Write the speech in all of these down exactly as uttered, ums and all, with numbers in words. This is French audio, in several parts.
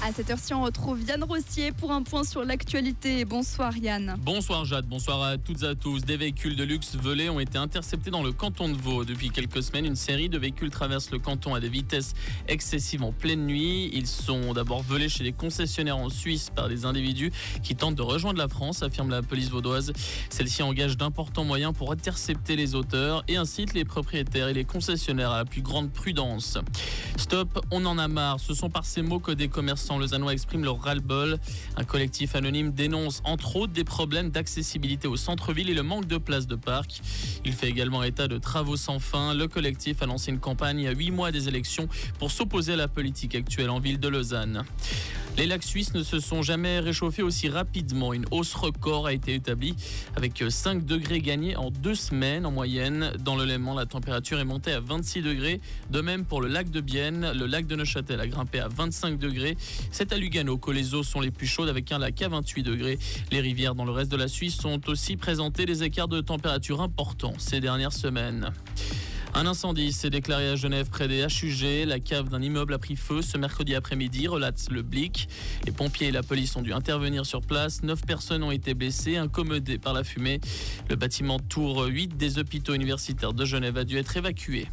À cette heure-ci, on retrouve Yann Rossier pour un point sur l'actualité. Bonsoir Yann. Bonsoir Jade, bonsoir à toutes et à tous. Des véhicules de luxe volés ont été interceptés dans le canton de Vaud. Depuis quelques semaines, une série de véhicules traverse le canton à des vitesses excessives en pleine nuit. Ils sont d'abord volés chez des concessionnaires en Suisse par des individus qui tentent de rejoindre la France, affirme la police vaudoise. Celle-ci engage d'importants moyens pour intercepter les auteurs et incite les propriétaires et les concessionnaires à la plus grande prudence. Stop, on en a marre. Ce sont par ces mots que des commerçants lausannois expriment leur ras-le-bol. Un collectif anonyme dénonce entre autres des problèmes d'accessibilité au centre-ville et le manque de places de parc. Il fait également état de travaux sans fin. Le collectif a lancé une campagne à huit mois des élections pour s'opposer à la politique actuelle en ville de Lausanne. Les lacs suisses ne se sont jamais réchauffés aussi rapidement. Une hausse record a été établie avec cinq degrés gagnés en deux semaines en moyenne. Dans le Léman, la température est montée à vingt-six degrés. De même pour le lac de Bienne, le lac de Neuchâtel a grimpé à vingt-cinq degrés. C'est à Lugano que les eaux sont les plus chaudes avec un lac à vingt-huit degrés. Les rivières dans le reste de la Suisse ont aussi présenté des écarts de température importants ces dernières semaines. Un incendie s'est déclaré à Genève près des H U G. La cave d'un immeuble a pris feu ce mercredi après-midi, relate le Blick. Les pompiers et la police ont dû intervenir sur place. Neuf personnes ont été blessées, incommodées par la fumée. Le bâtiment tour huit des hôpitaux universitaires de Genève a dû être évacué.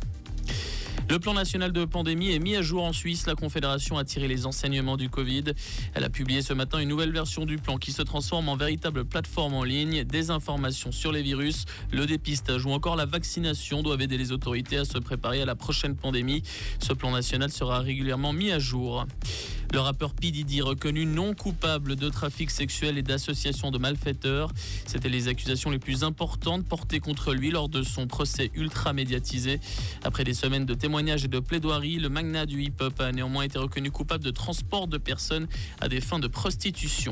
Le plan national de pandémie est mis à jour en Suisse. La Confédération a tiré les enseignements du Covid. Elle a publié ce matin une nouvelle version du plan qui se transforme en véritable plateforme en ligne. Des informations sur les virus, le dépistage ou encore la vaccination doivent aider les autorités à se préparer à la prochaine pandémie. Ce plan national sera régulièrement mis à jour. Le rappeur P. Diddy reconnu non coupable de trafic sexuel et d'association de malfaiteurs. C'était les accusations les plus importantes portées contre lui lors de son procès ultra médiatisé. Après des semaines de témoignages et de plaidoiries, le magnat du hip-hop a néanmoins été reconnu coupable de transport de personnes à des fins de prostitution.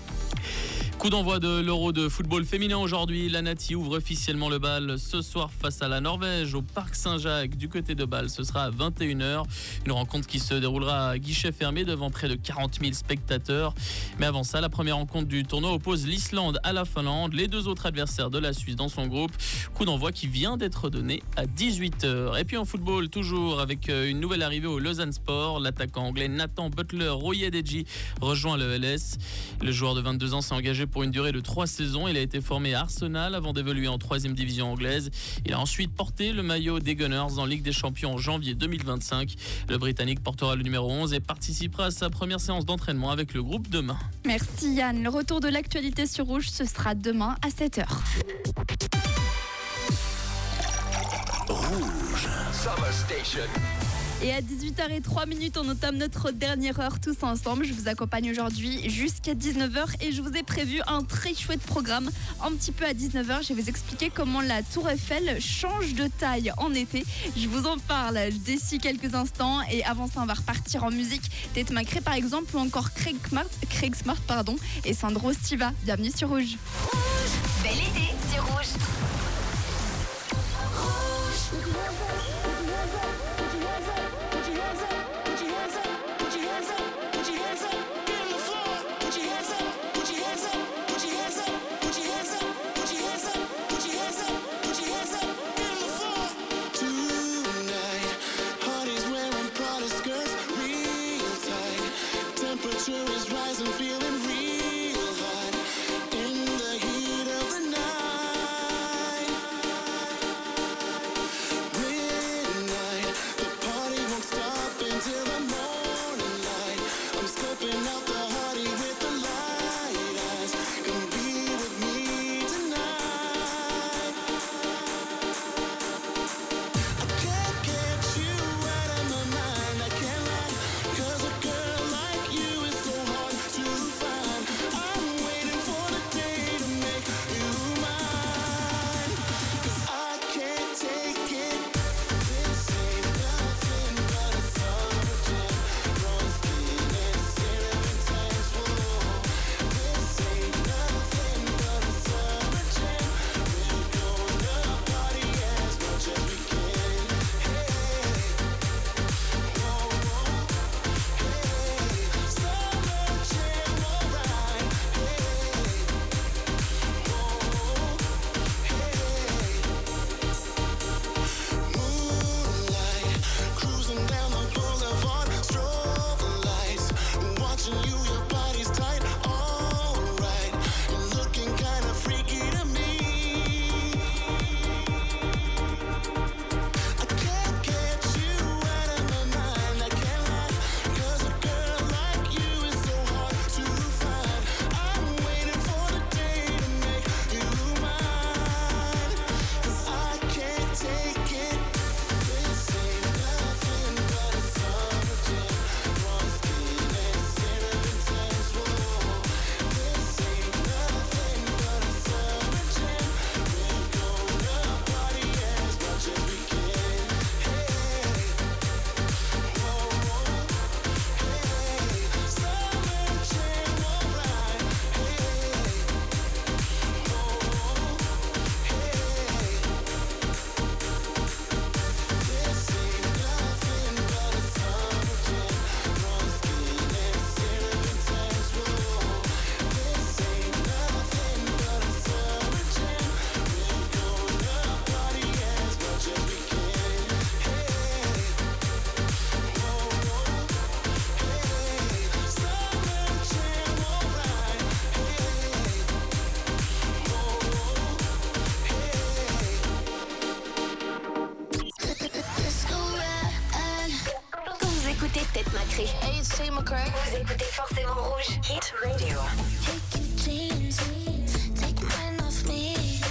Coup d'envoi de l'Euro de football féminin aujourd'hui. La Nati ouvre officiellement le bal ce soir face à la Norvège au Parc Saint-Jacques du côté de Bâle. Ce sera à vingt et une heures. Une rencontre qui se déroulera à guichet fermé devant près de quarante mille spectateurs. Mais avant ça, la première rencontre du tournoi oppose l'Islande à la Finlande, les deux autres adversaires de la Suisse dans son groupe. Coup d'envoi qui vient d'être donné à dix-huit heures. Et puis en football, toujours avec une nouvelle arrivée au Lausanne Sport. L'attaquant anglais Nathan Butler-Royedeji rejoint le L S. Le joueur de vingt-deux ans s'est engagé pour une durée de trois saisons. Il a été formé à Arsenal avant d'évoluer en troisième division anglaise. Il a ensuite porté le maillot des Gunners en Ligue des Champions en janvier deux mille vingt-cinq. Le Britannique portera le numéro onze et participera à sa première séance d'entraînement avec le groupe demain. Merci Yann. Le retour de l'actualité sur Rouge, ce sera demain à sept heures. Rouge Summer Station. Et à dix-huit heures zéro trois, on entame notre dernière heure tous ensemble. Je vous accompagne aujourd'hui jusqu'à dix-neuf heures et je vous ai prévu un très chouette programme. Un petit peu à dix-neuf heures, je vais vous expliquer comment la Tour Eiffel change de taille en été. Je vous en parle d'ici quelques instants et avant ça, on va repartir en musique. Tate McRae par exemple ou encore Craig Smart, Craig Smart pardon, et Sandro Stiva. Bienvenue sur Rouge. Rouge, bel été, c'est Rouge. Is rising, feeling real hot in the heat of the night. Midnight, the party tête macrée. Hey, it's Tate McRae. Vous écoutez forcément Rouge. Hit Radio. Take your jeans, take mine off me.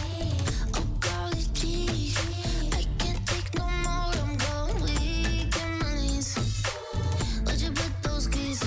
Oh golly gee, I can't take no more. I'm going weak in my knees. Where'd you put those keys?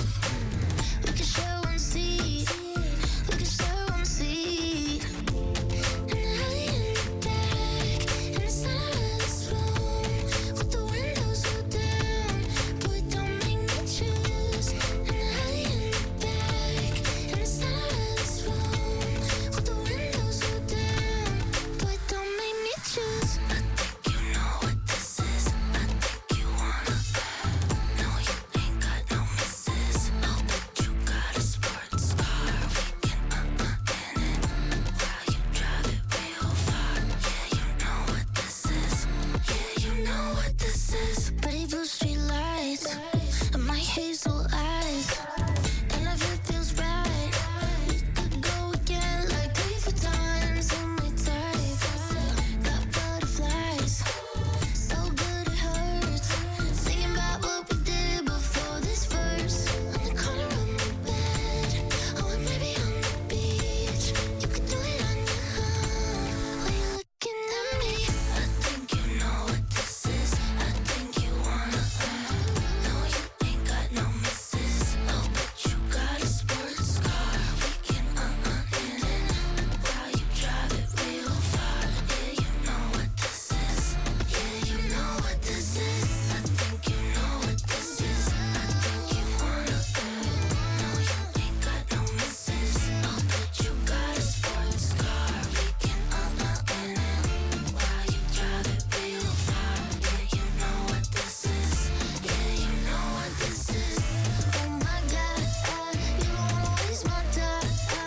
We can share one seat. We can share one seat. And the alley in the back, in the center of this room, with the windows rolled down. Boy, don't make me choose. And the alley in the back, in the center of this room, with the windows rolled down. Boy, don't make me choose. I think you know what this is. I think you wanna. No, you ain't got no misses. Oh, but you got a sports car. We can uh-uh in it while you drive it real far. Yeah, you know what this is. Yeah, you know what this is. Pretty blue street lights and my hazel eyes. And if it feels right, we could go again like three, four times in my type. Got butterflies, so good it hurts. Thinking about what we did before this verse. On the corner of my bed, oh, and maybe on the beach. You could do it on your own. While you're looking at me, I think you know what this is. I think you wanna. No, you ain't got no misses. Oh, but you got a sports car. We can uh-uh in it while you drive it real far. Yeah, you know what this is. Yeah, you know what this is. I think you know what this is. I think you wanna. No, you ain't got no misses. Oh, but you got a sports car. We can uh-uh in it while you drive it real far. Yeah, you know what this is. Yeah, you know what this is. Oh my God, you don't wanna waste my time.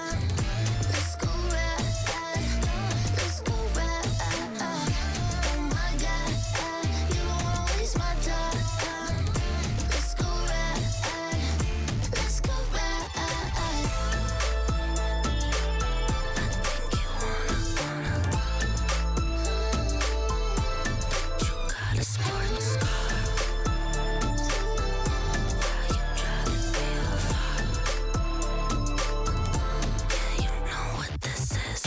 Let's go ride, let's go ride. Oh my God, you don't wanna waste my time. Let's go ride, let's go ride. I think you wanna, wanna. You got a sports car. While you drive it real far. Yeah, you know what this is.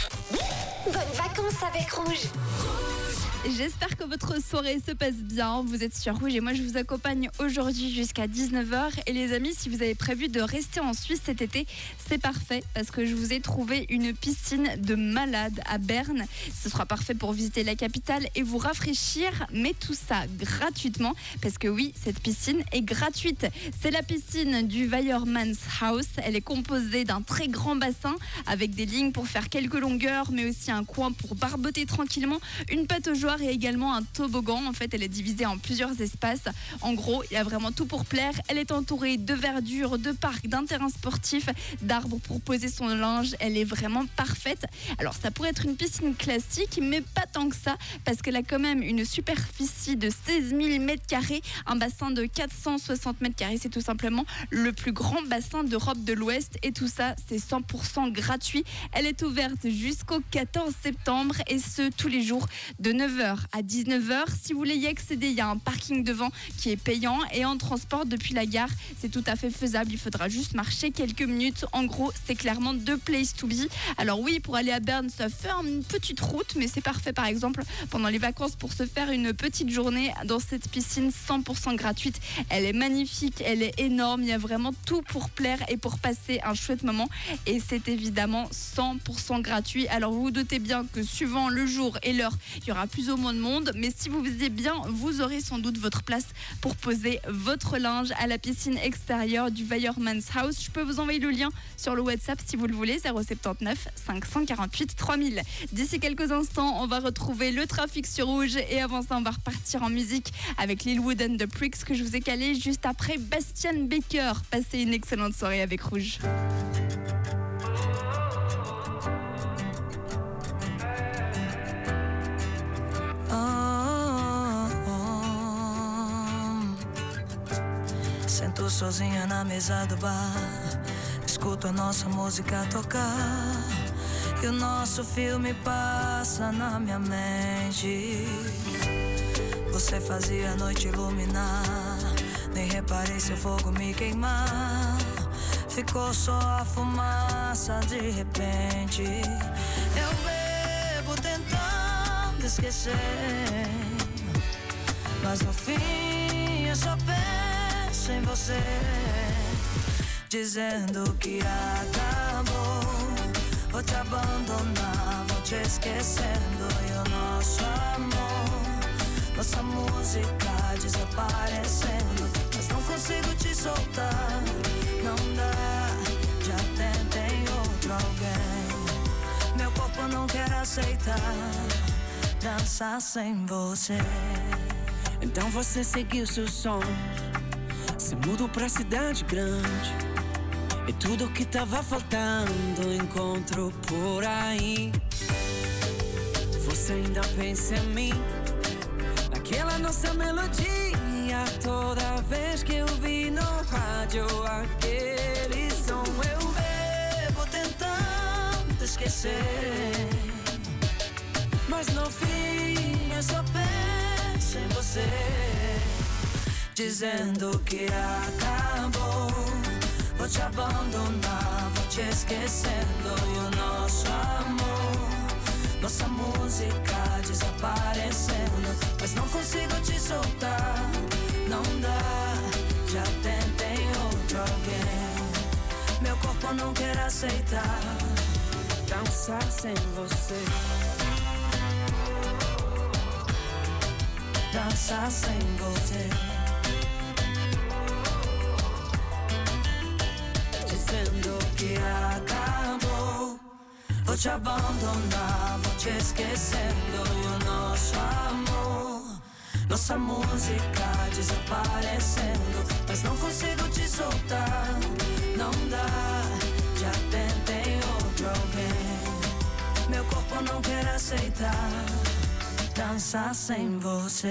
Bonnes vacances avec Rouge. J'espère que votre soirée se passe bien. Vous êtes sur Rouge et moi je vous accompagne aujourd'hui jusqu'à dix-neuf heures. Et les amis, si vous avez prévu de rester en Suisse cet été, c'est parfait parce que je vous ai trouvé une piscine de malade à Berne. Ce sera parfait pour visiter la capitale et vous rafraîchir, mais tout ça gratuitement parce que oui, cette piscine est gratuite. C'est la piscine du Weiermans Haus. Elle est composée d'un très grand bassin avec des lignes pour faire quelques longueurs, mais aussi un coin pour barboter tranquillement, une pataugeoire et également un toboggan. En fait, elle est divisée en plusieurs espaces. En gros, il y a vraiment tout pour plaire. Elle est entourée de verdure, de parcs, d'un terrain sportif, d'arbres pour poser son linge. Elle est vraiment parfaite. Alors, ça pourrait être une piscine classique, mais pas tant que ça, parce qu'elle a quand même une superficie de seize mille mètres carrés, un bassin de quatre cent soixante mètres carrés. C'est tout simplement le plus grand bassin d'Europe de l'Ouest. Et tout ça, c'est cent pour cent gratuit. Elle est ouverte jusqu'au quatorze septembre et ce, tous les jours de neuf heures à dix-neuf heures. Si vous voulez y accéder, il y a un parking devant qui est payant et en transport depuis la gare, c'est tout à fait faisable. Il faudra juste marcher quelques minutes. En gros, c'est clairement deux place to be. Alors oui, pour aller à Berne, ça fait une petite route, mais c'est parfait par exemple pendant les vacances pour se faire une petite journée dans cette piscine cent pour cent gratuite. Elle est magnifique, elle est énorme, il y a vraiment tout pour plaire et pour passer un chouette moment et c'est évidemment cent pour cent gratuit. Alors vous vous doutez bien que suivant le jour et l'heure, il y aura plus ou moins de monde, mais si vous visez bien, vous aurez sans doute votre place pour poser votre linge à la piscine extérieure du Weiermans Haus. Je peux vous envoyer le lien sur le WhatsApp si vous le voulez, zéro sept neuf cinq cent quarante-huit trois mille. D'ici quelques instants, on va retrouver le trafic sur Rouge et avant ça, on va repartir en musique avec Lil Wood and the Pricks que je vous ai calé juste après Bastian Baker. Passez une excellente soirée avec Rouge. Sento sozinha na mesa do bar, escuto a nossa música tocar e o nosso filme passa na minha mente. Você fazia a noite iluminar, nem reparei se o fogo me queimar. Ficou só a fumaça de repente. Eu bebo tentando esquecer, mas no fim eu só penso em você, dizendo que acabou. Vou te abandonar, vou te esquecendo. E o nosso amor, nossa música desaparecendo. Mas não consigo te soltar, não dá. Já tentei outro alguém, meu corpo não quer aceitar dançar sem você. Então você seguiu seu som, se mudou pra cidade grande, e tudo que tava faltando encontro por aí. Você ainda pensa em mim, naquela nossa melodia. Toda vez que eu vi no rádio aquele som, eu bebo tentando esquecer, mas no fim eu só penso em você, dizendo que acabou. Vou te abandonar, vou te esquecendo. E o nosso amor, nossa música desaparecendo. Mas não consigo te soltar, não dá. Já tentei outro alguém, meu corpo não quer aceitar dançar sem você, dançar sem você, dizendo que acabou. Vou te abandonar, vou te esquecendo. E o nosso amor, nossa música desaparecendo. Mas não consigo te soltar, não dá. Já tentei outro alguém, meu corpo não quer aceitar dançar sem você.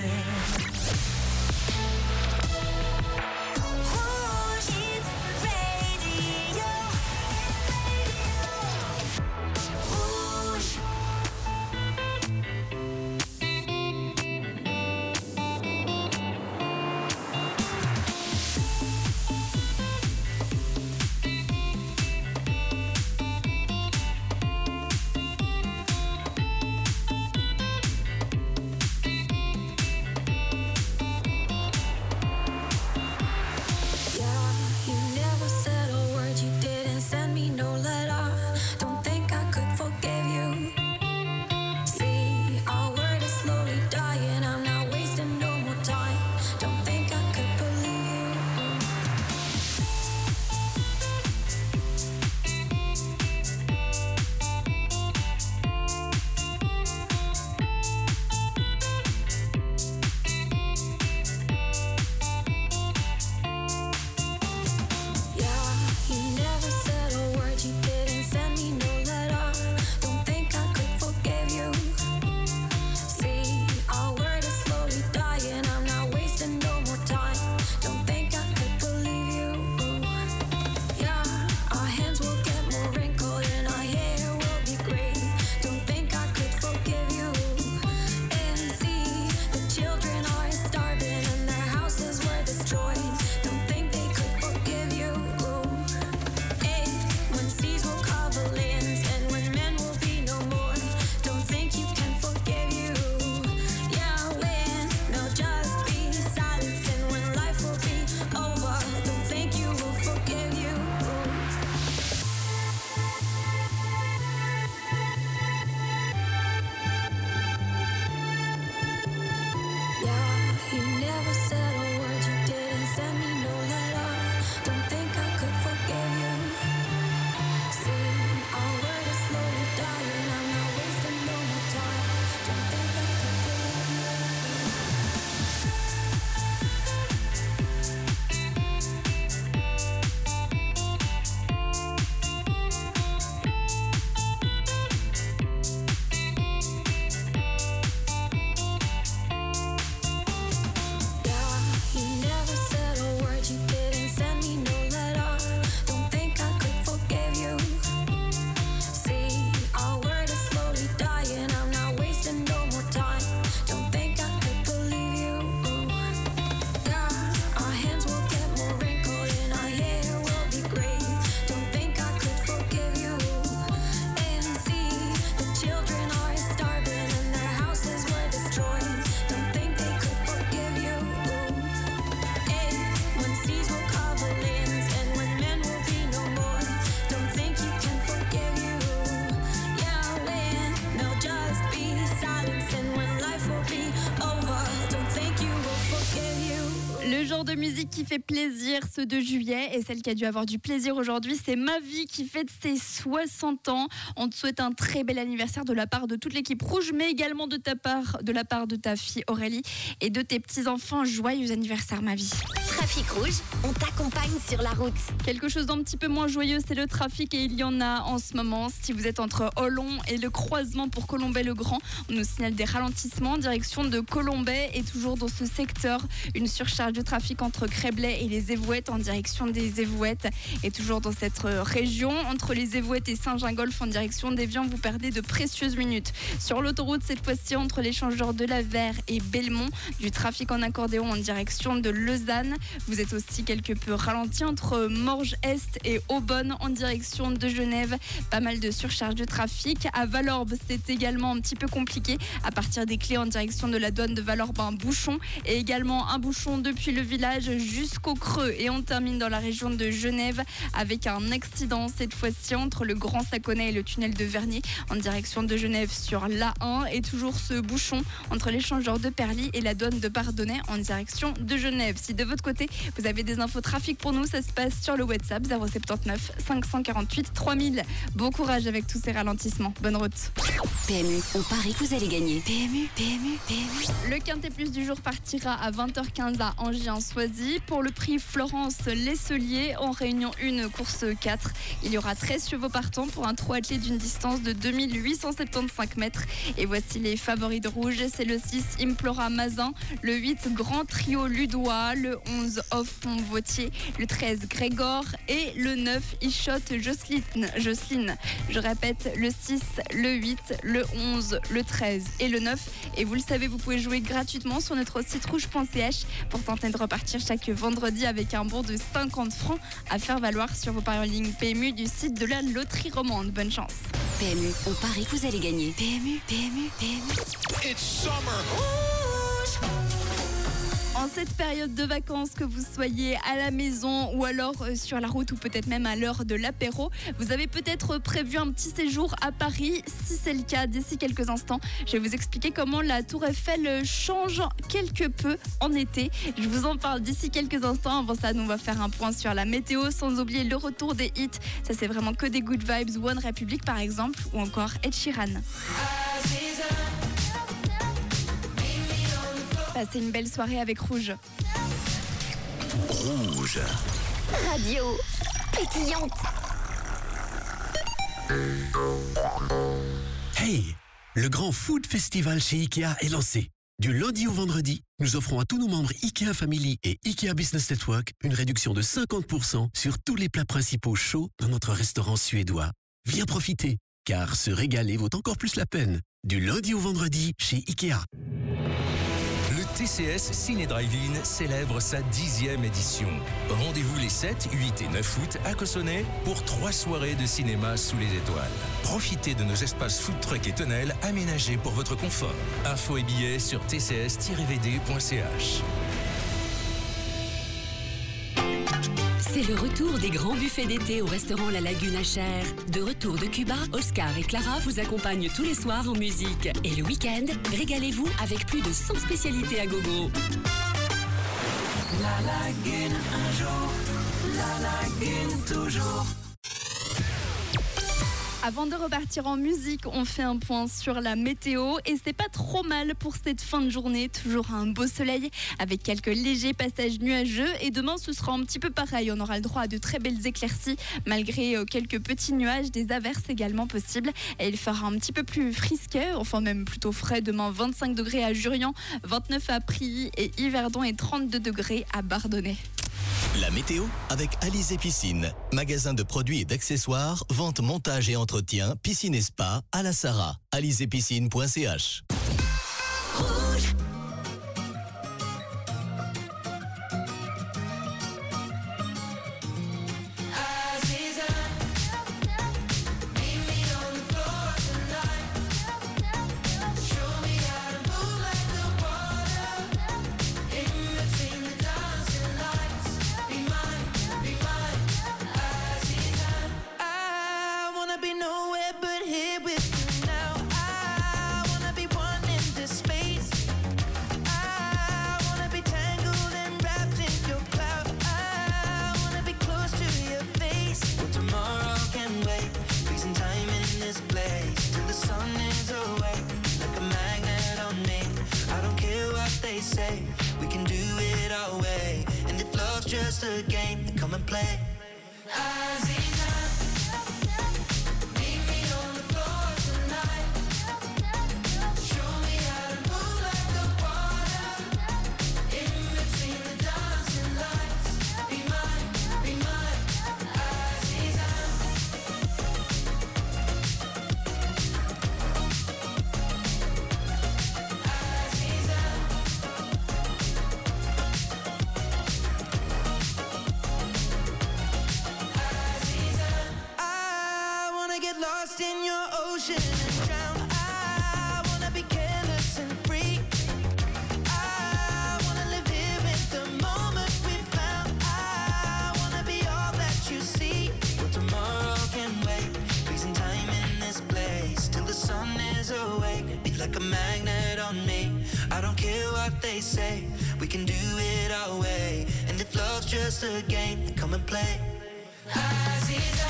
de musique qui fait plaisir ce deux juillet. Et celle qui a dû avoir du plaisir aujourd'hui, c'est Mavi qui fête ses soixante ans. On te souhaite un très bel anniversaire de la part de toute l'équipe rouge, mais également de ta part, de la part de ta fille Aurélie et de tes petits-enfants. Joyeux anniversaire Mavi. Trafic rouge, on t'accompagne sur la route. Quelque chose d'un petit peu moins joyeux, c'est le trafic et il y en a en ce moment. Si vous êtes entre Hollon et le croisement pour Colombey-le-Grand, on nous signale des ralentissements en direction de Colombey et toujours dans ce secteur, une surcharge de trafic entre Créblay et les Évouettes en direction des Évouettes. Et toujours dans cette région, entre les Évouettes et Saint-Gingolph en direction d'Évian, vous perdez de précieuses minutes. Sur l'autoroute, cette fois-ci, entre l'échangeur de la Verre et Belmont, du trafic en accordéon en direction de Lausanne. Vous êtes aussi quelque peu ralenti entre Morges-Est et Aubonne en direction de Genève. Pas mal de surcharge de trafic. À Valorbe, c'est également un petit peu compliqué. À partir des clés en direction de la douane de Valorbe, un bouchon. Et également un bouchon depuis le village jusqu'au Creux. Et on termine dans la région de Genève avec un accident, cette fois-ci entre le Grand Saconnet et le tunnel de Vernier en direction de Genève sur l'A un. Et toujours ce bouchon entre l'échangeur de Perly et la douane de Bardonnay en direction de Genève. Si de votre côté, vous avez des infos trafic pour nous, ça se passe sur le WhatsApp zéro sept neuf cinq cent quarante-huit trois mille. Bon courage avec tous ces ralentissements. Bonne route. P M U, on parie que vous allez gagner. P M U, P M U, P M U. Le Quintet Plus du jour partira à vingt heures quinze à Angers-en-Soisy. Pour le prix Florence Lesselier en Réunion un, course quatre. Il y aura treize chevaux partants pour un trot attelé d'une distance de deux mille huit cent soixante-quinze mètres. Et voici les favoris de rouge. C'est le six Implora Mazin, le huit Grand Trio Ludois, le onze Off Pont Vautier, le treize Grégor et le neuf Ishot Jocelyne. Jocelyne. Je répète, le six, le huit, le onze, le treize et le neuf. Et vous le savez, vous pouvez jouer gratuitement sur notre site rouge point c h pour tenter de repartir chaque vendredi avec un bon de cinquante francs à faire valoir sur vos paris en ligne P M U du site de la loterie romande. Bonne chance. P M U, on parie que vous allez gagner. P M U, P M U, P M U. It's summer. En cette période de vacances, que vous soyez à la maison ou alors sur la route ou peut-être même à l'heure de l'apéro, vous avez peut-être prévu un petit séjour à Paris. Si c'est le cas, d'ici quelques instants, je vais vous expliquer comment la Tour Eiffel change quelque peu en été. Je vous en parle d'ici quelques instants. Avant ça, nous on va faire un point sur la météo, sans oublier le retour des hits. Ça, c'est vraiment que des good vibes. One Republic par exemple, ou encore Ed Sheeran. Passez une belle soirée avec Rouge. Rouge. Radio pétillante. Hey, le grand Food Festival chez Ikea est lancé. Du lundi au vendredi, nous offrons à tous nos membres Ikea Family et Ikea Business Network une réduction de cinquante pour cent sur tous les plats principaux chauds dans notre restaurant suédois. Viens profiter, car se régaler vaut encore plus la peine. Du lundi au vendredi chez Ikea. Le T C S Ciné Drive-In célèbre sa dixième édition. Rendez-vous les sept, huit et neuf août à Cossonay pour trois soirées de cinéma sous les étoiles. Profitez de nos espaces food truck et tonnelles aménagés pour votre confort. Infos et billets sur t c s tiret v d point c h. C'est le retour des grands buffets d'été au restaurant La Lagune à Cher. De retour de Cuba, Oscar et Clara vous accompagnent tous les soirs en musique. Et le week-end, régalez-vous avec plus de cent spécialités à gogo. La Lagune un jour, la Lagune toujours. Avant de repartir en musique, on fait un point sur la météo et c'est pas trop mal pour cette fin de journée. Toujours un beau soleil avec quelques légers passages nuageux et demain ce sera un petit peu pareil. On aura le droit à de très belles éclaircies malgré quelques petits nuages, des averses également possibles et il fera un petit peu plus frisquet, enfin même plutôt frais. Demain vingt-cinq degrés à Jurian, vingt-neuf à Prilly et Yverdon et trente-deux degrés à Bardonnay. La météo avec Alizé Piscine, magasin de produits et d'accessoires, vente, montage et entretien, piscine et spa à la Sarah. alizé piscine point c h. Rouge. Be nowhere but here with you now. I wanna be one in this space. just a game. Come and play. Aziza, meet me on the floor tonight. Show me how to move like the water. In between the dancing lights. Be mine, be mine, Aziza. Aziza. I wanna get lost in your ocean and drown. I wanna be careless and free. I wanna live here in the moment we found. I wanna be all that you see. But tomorrow can wait. Freezing time in this place till the sun is awake. Be like a magnet on me. I don't care what they say. We can do it our way. And if love's just a game, then come and play. Aziza,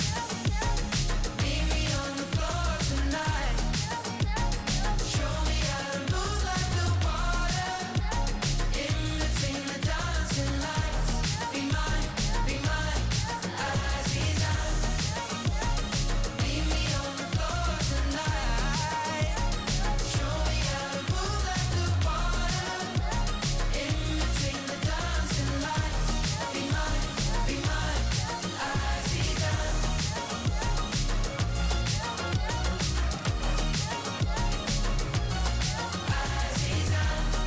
meet me on the floor tonight. Show me how to move like the water. In between the dancing lights. Be mine, be mine, Aziza. Meet me on the floor tonight. Show me how to move like the water. In between the dancing lights. Be mine, be mine, Aziza. Aziza.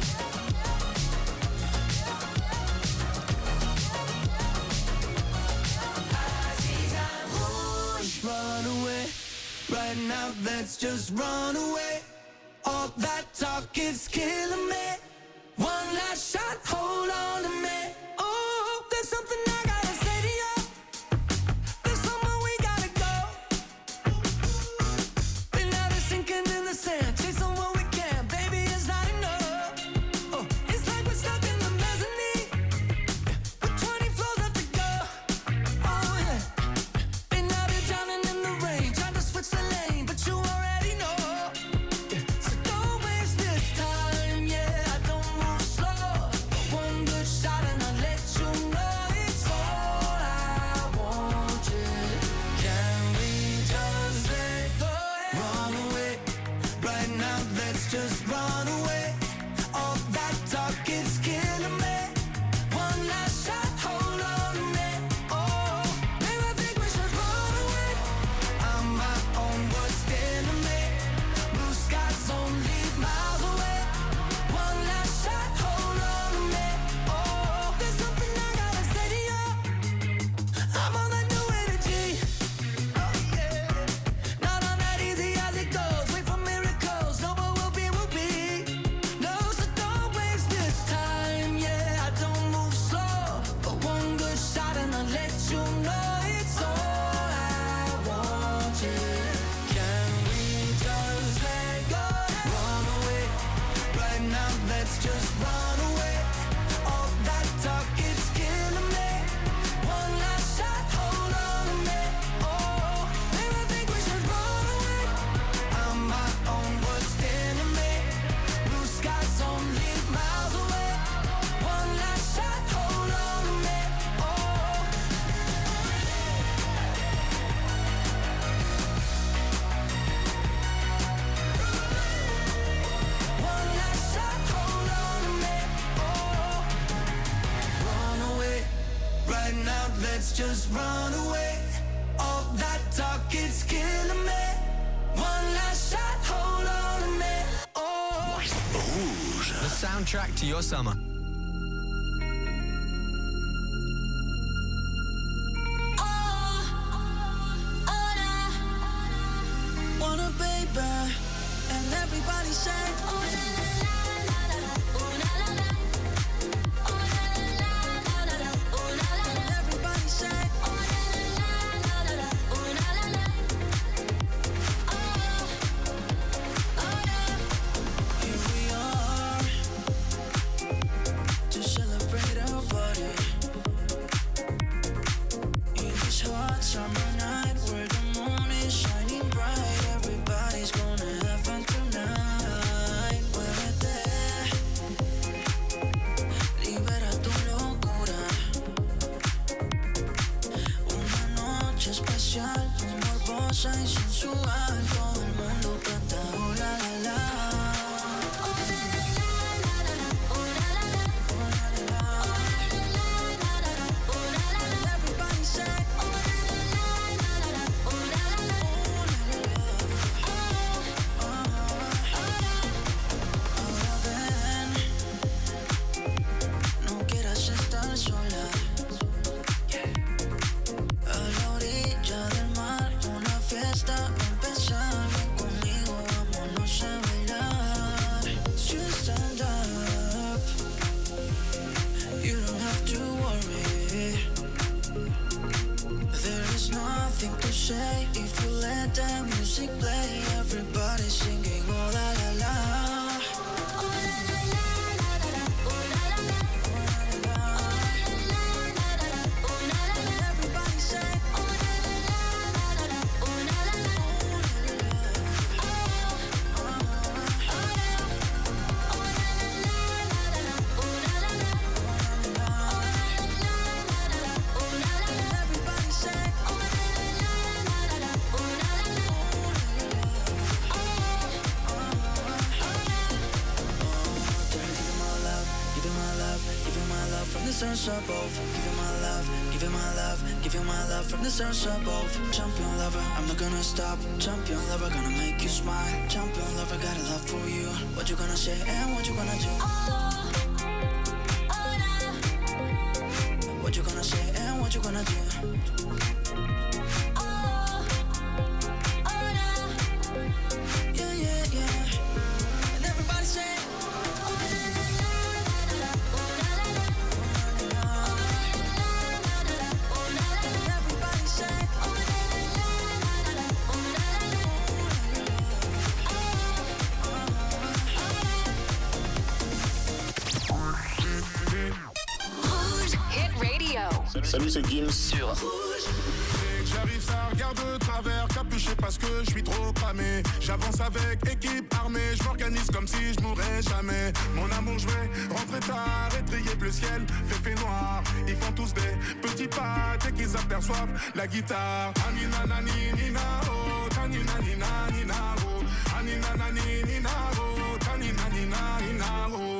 Aziza. Rouge, run away. Right now, let's just run away. All that talk is killing me. One last shot, hold on to me. Oh, there's something I gotta say to you. There's somewhere we gotta go. Been out of sinking in the sand, chasing what we can. Baby, it's not enough. Oh, it's like we're stuck in the mezzanine with twenty floors left to go. Oh yeah. Been out here drowning in the rain, trying to switch the lane, but you already know. So don't waste this time, yeah. I don't move slow. One good shot and I'll let you know it's all I want. Yeah. Can we just let go? Run away. Right now, let's just run away. All that talk is killing me. One last shot, hold on to me. Oh, maybe I think we should run away. I'm my own worst enemy. Blue skies only miles away. One last shot, hold on to me. Oh, there's something I gotta say to you. I'm on that new energy. Oh yeah. Not on that easy as it goes. Wait for miracles. No, but we'll be, we'll be. No, so don't waste this time. Yeah, I don't move slow. But one good shot and I'll let you know it's all I want. Yeah. Can we just let go? Run away. Right now, let's just run away. All that talk is killing me. One last shot, hold on to me. Oh, maybe I think we should run away. I'm my own worst enemy. Blue skies only miles away. One last shot, hold on to me. Oh. One last shot, hold on to me. Oh. Run away. Right now, let's just run away. All that talk is killing me. One last shot, hold on to me. Oh. Rouge. The soundtrack to your summer. Wanna baby, and everybody say, oh la la la la la, oh la la la, oh la la la la la, oh la la la. Everybody say, oh la la la la la, oh la la la. Oh, oh yeah. Here we are, especial, muy morbosa y sensual. Todo el mundo canta oh la la la. If you let the music play, everybody singing oh la la la. Oh la la la la la, oh la la la, oh la la la, oh la la la, everybody say oh la la la la, oh la la la, oh oh oh oh oh la la la la, oh la la la, oh la la la, oh la la la, everybody say oh la la la. From the stars above, give you my love, give you my love, give you my love from the stars above. Champion lover, I'm not gonna stop. Champion lover, gonna make you smile. Champion lover, got a love for you. What you gonna say and what you gonna do? Oh, oh, nah. What you gonna say and what you gonna do? Oh, oh, nah. Yeah, yeah, yeah. And everybody say. Salut, c'est Gims sur Rouge. J'arrive, ça regarde de travers, capuché parce que je suis trop cramé. J'avance avec équipe armée, je m'organise comme si je mourrais jamais. Mon amour, je vais rentrer tard, étrier le ciel, fait fait noir. Ils font tous des petits pas dès qu'ils aperçoivent la guitare. Anina nani nina oh, tanina nina nina oh, anina nani nina oh, tanina nina nina oh.